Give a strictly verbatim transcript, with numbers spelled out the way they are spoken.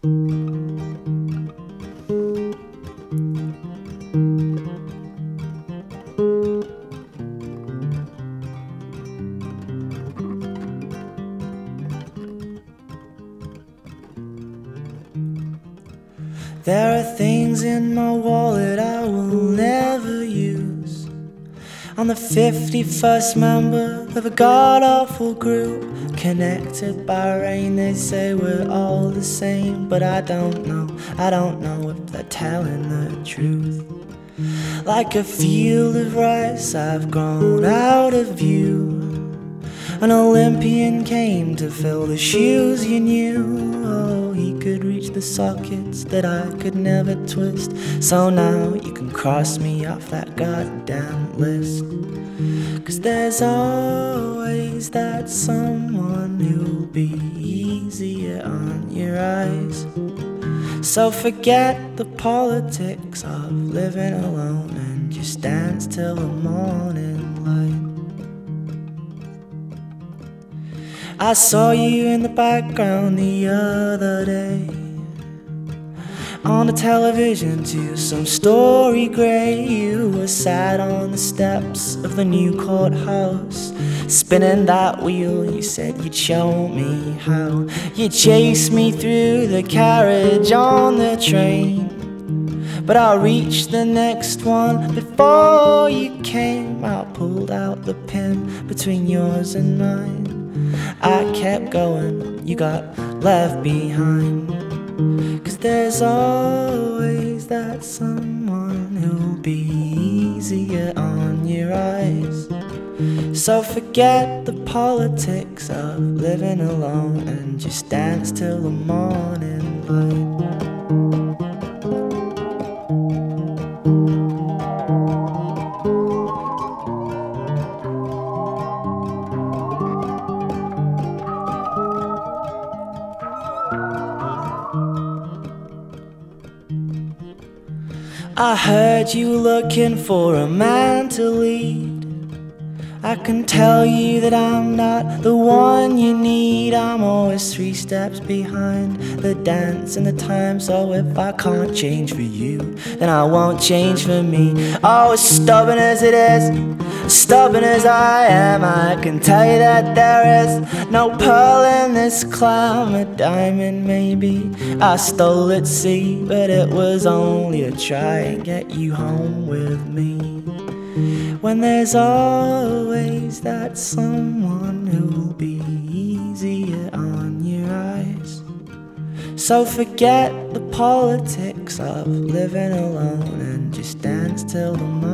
There are things in my wallet I will never use. I'm the fifty-first member of a god-awful group, connected by rain. They say we're all the same, but I don't know, I don't know if they're telling the truth. Like a field of rice, I've grown out of view. An Olympian came to fill the shoes you knew. Oh, he could reach the sockets that I could never twist. So now you can cross me off that goddamn list. Cause there's always that someone who'll be easier on your eyes. So forget the politics of living alone and just dance till the morning light. I saw you in the background the other day, on the television to some story grey. You were sat on the steps of the new courthouse, spinning that wheel. You said you'd show me how. You chased me through the carriage on the train, but I reached the next one before you came. I pulled out the pin between yours and mine. I kept going, you got left behind. Cause there's always that someone who'll be easier on your eyes. So forget the politics of living alone and just dance till the morning light. I heard you looking for a man to lead. I can tell you that I'm not the one you need. I'm always three steps behind the dance and the time. So if I can't change for you, then I won't change for me. Oh, as stubborn as it is, stubborn as I am, I can tell you that there is no pearl in this clam. A diamond maybe I stole at sea, but it was only a try and get you home with me. When there's always that someone who'll be easier on your eyes. So forget the politics of living alone and just dance till the morning.